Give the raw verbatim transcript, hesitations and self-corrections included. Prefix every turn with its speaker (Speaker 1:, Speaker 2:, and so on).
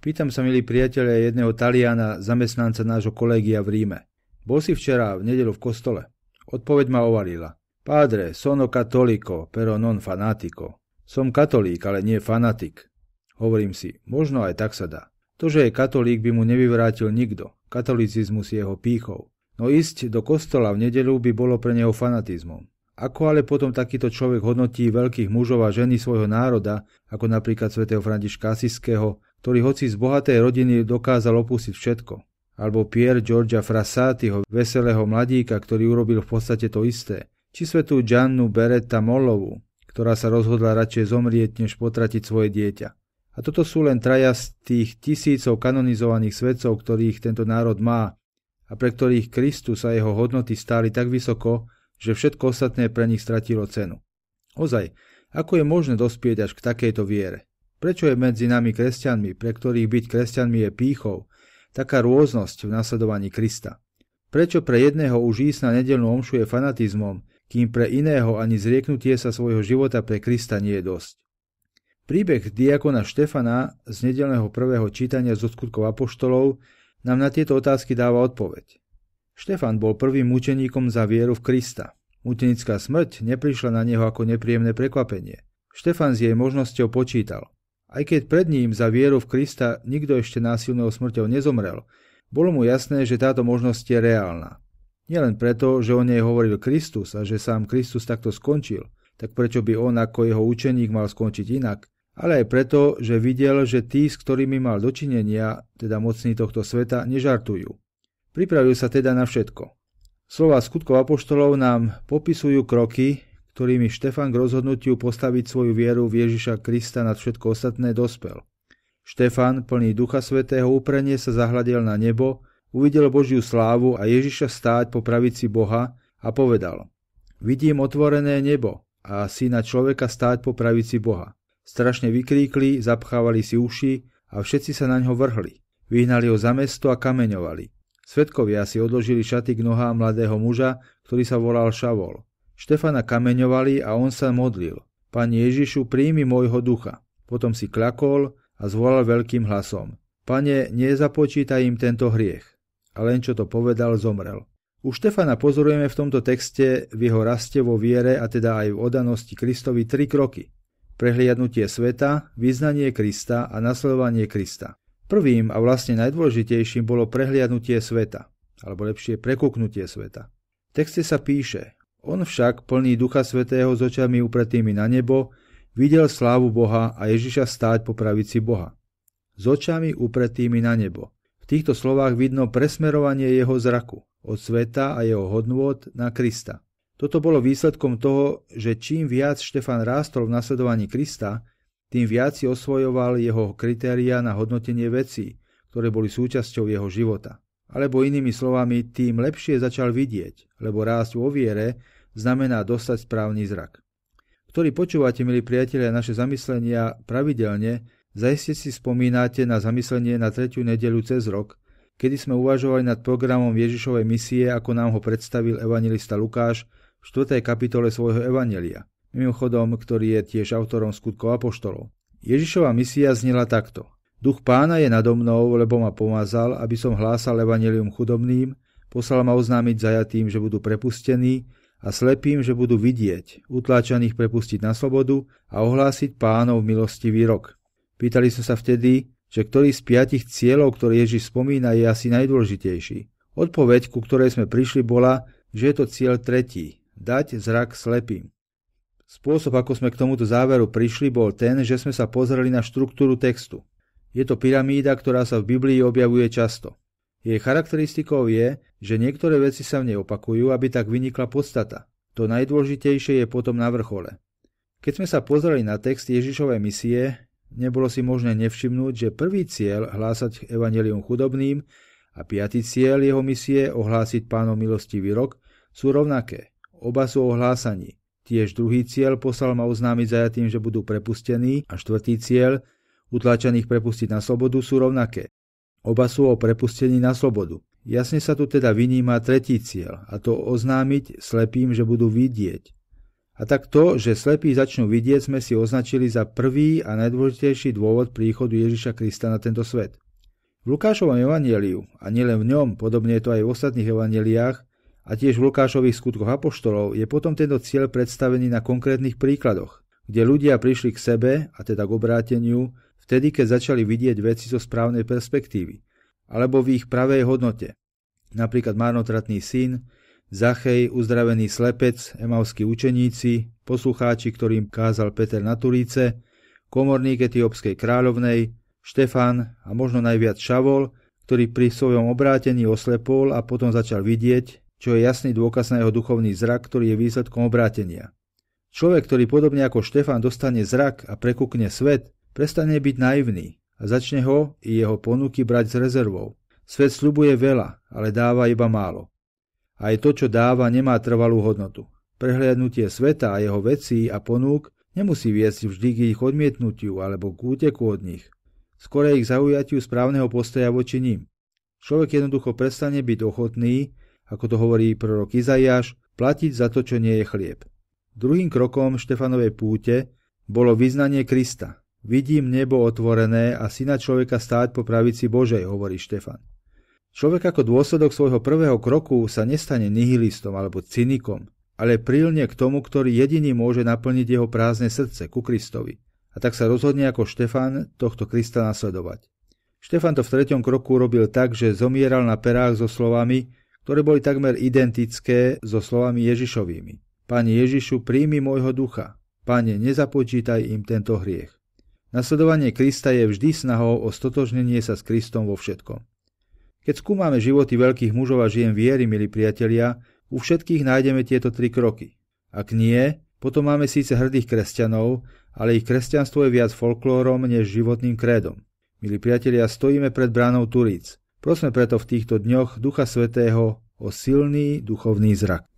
Speaker 1: Pýtam sa, milí priatelia, jedného Taliana, zamestnanca nášho kolégia v Ríme. Bol si včera v nedeľu v kostole? Odpoveď ma ovalila. Padre, sono cattolico, pero non fanatico. Som katolík, ale nie fanatik. Hovorím si, možno aj tak sa dá. To, že je katolík, by mu nevyvrátil nikto. Katolicizmus je jeho pýchou. No ísť do kostola v nedeľu by bolo pre neho fanatizmom. Ako ale potom takýto človek hodnotí veľkých mužov a ženy svojho národa, ako napríklad svätého Františka Asiského, ktorý hoci z bohatej rodiny dokázal opustiť všetko, alebo Pier Giorgia Frassatiho, veselého mladíka, ktorý urobil v podstate to isté, či svätú Giannu Beretta Mollovu, ktorá sa rozhodla radšej zomrieť, než potratiť svoje dieťa. A toto sú len traja z tých tisícov kanonizovaných svetcov, ktorých tento národ má a pre ktorých Kristus a jeho hodnoty stáli tak vysoko, že všetko ostatné pre nich stratilo cenu. Ozaj, ako je možné dospieť až k takejto viere? Prečo je medzi nami kresťanmi, pre ktorých byť kresťanmi je pýchou, taká rôznosť v nasledovaní Krista? Prečo pre jedného už ísť na nedeľnú omšu je fanatizmom, kým pre iného ani zrieknutie sa svojho života pre Krista nie je dosť? Príbeh diakona Štefana z nedeľného prvého čítania zo skutkov apoštolov nám na tieto otázky dáva odpoveď. Štefan bol prvým mučeníkom za vieru v Krista. Mučenická smrť neprišla na neho ako nepríjemné prekvapenie. Štefan s jej možnosťou počítal. Aj keď pred ním za vieru v Krista nikto ešte násilnou smrťou nezomrel, bolo mu jasné, že táto možnosť je reálna. Nielen preto, že o nej hovoril Kristus a že sám Kristus takto skončil, tak prečo by on ako jeho učeník mal skončiť inak, ale aj preto, že videl, že tí, s ktorými mal dočinenia, teda mocní tohto sveta, nežartujú. Pripravil sa teda na všetko. Slová skutkov apoštolov nám popisujú kroky, ktorými Štefan k rozhodnutiu postaviť svoju vieru v Ježiša Krista nad všetko ostatné dospel. Štefan, plný Ducha Svätého, úprene sa zahľadil na nebo, uvidel Božiu slávu a Ježiša stáť po pravici Boha a povedal: Vidím otvorené nebo a syna človeka stáť po pravici Boha. Strašne vykríkli, zapchávali si uši a všetci sa na ňo vrhli. Vyhnali ho za mesto a kameňovali. Svedkovia si odložili šaty k nohám mladého muža, ktorý sa volal Šavol. Štefana kameňovali a on sa modlil: Pane Ježišu, príjmi môjho ducha. Potom si kľakol a zvolal veľkým hlasom: Pane, nezapočítaj im tento hriech. A len čo to povedal, zomrel. U Štefana pozorujeme v tomto texte v jeho raste vo viere a teda aj v oddanosti Kristovi tri kroky. Prehliadnutie sveta, vyznanie Krista a nasledovanie Krista. Prvým a vlastne najdôležitejším bolo prehliadnutie sveta, alebo lepšie prekúknutie sveta. V texte sa píše: On však, plný Ducha Svätého s očami upretými na nebo, videl slávu Boha a Ježiša stáť po pravici Boha. S očami upretými na nebo. V týchto slovách vidno presmerovanie jeho zraku od sveta a jeho hodnôt na Krista. Toto bolo výsledkom toho, že čím viac Štefan rástol v nasledovaní Krista, tým viac si osvojoval jeho kritériá na hodnotenie vecí, ktoré boli súčasťou jeho života. Alebo inými slovami, tým lepšie začal vidieť, lebo rásť vo viere znamená dostať správny zrak. Ktorí počúvate, milí priatelia, naše zamyslenia pravidelne, zaiste si spomínate na zamyslenie na tretiu nedeľu cez rok, kedy sme uvažovali nad programom Ježišovej misie, ako nám ho predstavil evanjelista Lukáš v štvrtej kapitole svojho evanjelia, mimochodom, ktorý je tiež autorom skutkov apoštolov. Ježišova misia znela takto: Duch Pána je nado mnou, lebo ma pomazal, aby som hlásal evanjelium chudobným, poslal ma oznámiť zajatým, že budú prepustení, a slepým, že budú vidieť, utláčaných prepustiť na slobodu a ohlásiť Pánov milostivý rok. Pýtali sme sa vtedy, že ktorý z piatich cieľov, ktoré Ježiš spomína, je asi najdôležitejší. Odpoveď, ku ktorej sme prišli, bola, že je to cieľ tretí – dať zrak slepým. Spôsob, ako sme k tomuto záveru prišli, bol ten, že sme sa pozreli na štruktúru textu. Je to pyramída, ktorá sa v Biblii objavuje často. Jej charakteristikou je, že niektoré veci sa v nej opakujú, aby tak vynikla podstata. To najdôležitejšie je potom na vrchole. Keď sme sa pozreli na text Ježišovej misie, nebolo si možné nevšimnúť, že prvý cieľ hlásať evanjelium chudobným a piaty cieľ jeho misie ohlásiť Pánov milostivý rok sú rovnaké. Oba sú o hlásaní. Tiež druhý cieľ poslal ma oznámiť zajatým, že budú prepustení, a štvrtý cieľ utláčaných prepustiť na slobodu sú rovnaké. Oba sú o prepustení na slobodu. Jasne sa tu teda vyníma tretí cieľ, a to oznámiť slepým, že budú vidieť. A tak to, že slepí začnú vidieť, sme si označili za prvý a najdôležitejší dôvod príchodu Ježiša Krista na tento svet. V Lukášovom evanjeliu, a nielen v ňom, podobne je to aj v ostatných evanjeliách, a tiež v Lukášových skutkoch apoštolov, je potom tento cieľ predstavený na konkrétnych príkladoch, kde ľudia prišli k sebe, a teda k obráteniu, vtedy, keď začali vidieť veci zo správnej perspektívy, alebo v ich pravej hodnote. Napríklad marnotratný syn, Zachej, uzdravený slepec, emauskí učeníci, poslucháči, ktorým kázal Peter na Turíce, komorník etiópskej kráľovnej, Štefán a možno najviac Šavol, ktorý pri svojom obrátení oslepol a potom začal vidieť, čo je jasný dôkaz na jeho duchovný zrak, ktorý je výsledkom obrátenia. Človek, ktorý podobne ako Štefán dostane zrak a prekúkne svet, prestane byť naivný a začne ho i jeho ponuky brať s rezervou. Svet sľubuje veľa, ale dáva iba málo. Aj to, čo dáva, nemá trvalú hodnotu. Prehliadnutie sveta a jeho vecí a ponúk nemusí viesť vždy k ich odmietnutiu alebo k úteku od nich. Skôr ich zaujatiu správneho postoja voči ním. Človek jednoducho prestane byť ochotný, ako to hovorí prorok Izaiáš, platiť za to, čo nie je chlieb. Druhým krokom Štefanovej púte bolo vyznanie Krista. Vidím nebo otvorené a syna človeka stáť po pravici Božej, hovorí Štefan. Človek ako dôsledok svojho prvého kroku sa nestane nihilistom alebo cynikom, ale prilne k tomu, ktorý jediný môže naplniť jeho prázdne srdce, ku Kristovi. A tak sa rozhodne ako Štefan tohto Krista nasledovať. Štefan to v treťom kroku robil tak, že zomieral na perách so slovami, ktoré boli takmer identické so slovami Ježišovými. Pane Ježišu, príjmi môjho ducha. Pane, nezapočítaj im tento hriech. Nasledovanie Krista je vždy snahou o stotožnenie sa s Kristom vo všetkom. Keď skúmame životy veľkých mužov a žien viery, milí priatelia, u všetkých nájdeme tieto tri kroky. Ak nie, potom máme síce hrdých kresťanov, ale ich kresťanstvo je viac folklórom než životným krédom. Milí priatelia, stojíme pred bránou Turíc. Prosme preto v týchto dňoch Ducha Svätého o silný duchovný zrak.